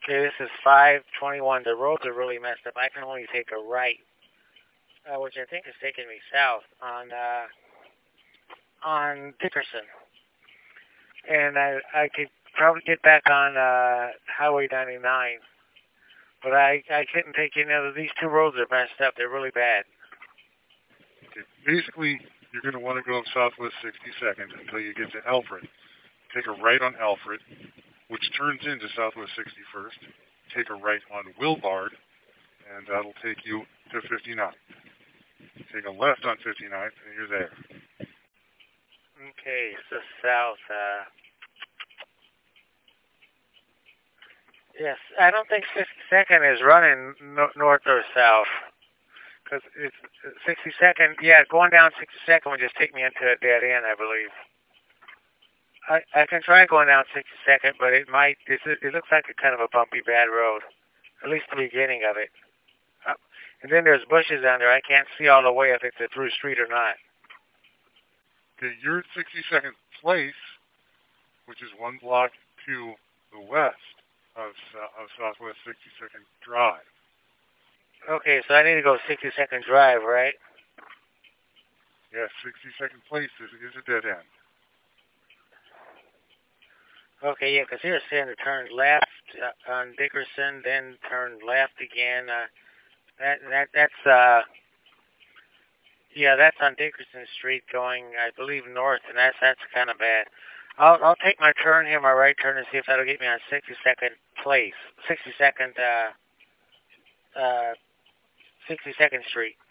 Okay, this is 521. The roads are really messed up. I can only take a right, which I think is taking me south on Dickerson. And I could probably get back on Highway 99, but I couldn't take any of these two roads are messed up. They're really bad. Okay. Basically, you're going to want to go southwest 62nd until you get to Alfred. Take a right on Alfred, which turns into southwest 61st. Take a right on Wilbard, and that'll take you to 59. Take a left on 59, and you're there. Okay, so south. Yes, I don't think 62nd is running north or south. Because it's 62nd. Yeah, going down 62nd would just take me into a dead end, I believe. I can try going down 62nd, but it looks like a kind of a bumpy, bad road. At least the beginning of it. And then there's bushes down there. I can't see all the way if it's a through street or not. Okay, you're at 62nd Place, which is one block to the west of Southwest 62nd Drive. Okay, so I need to go 62nd Drive, right? Yes, 62nd Place is a dead end. Okay, yeah, because you're saying to turn left on Dickerson, then turn left again. That's on Dickerson Street going, I believe, north, and that's kind of bad. I'll take my turn here, my right turn, and see if that'll get me on 62nd Place, 62nd Street.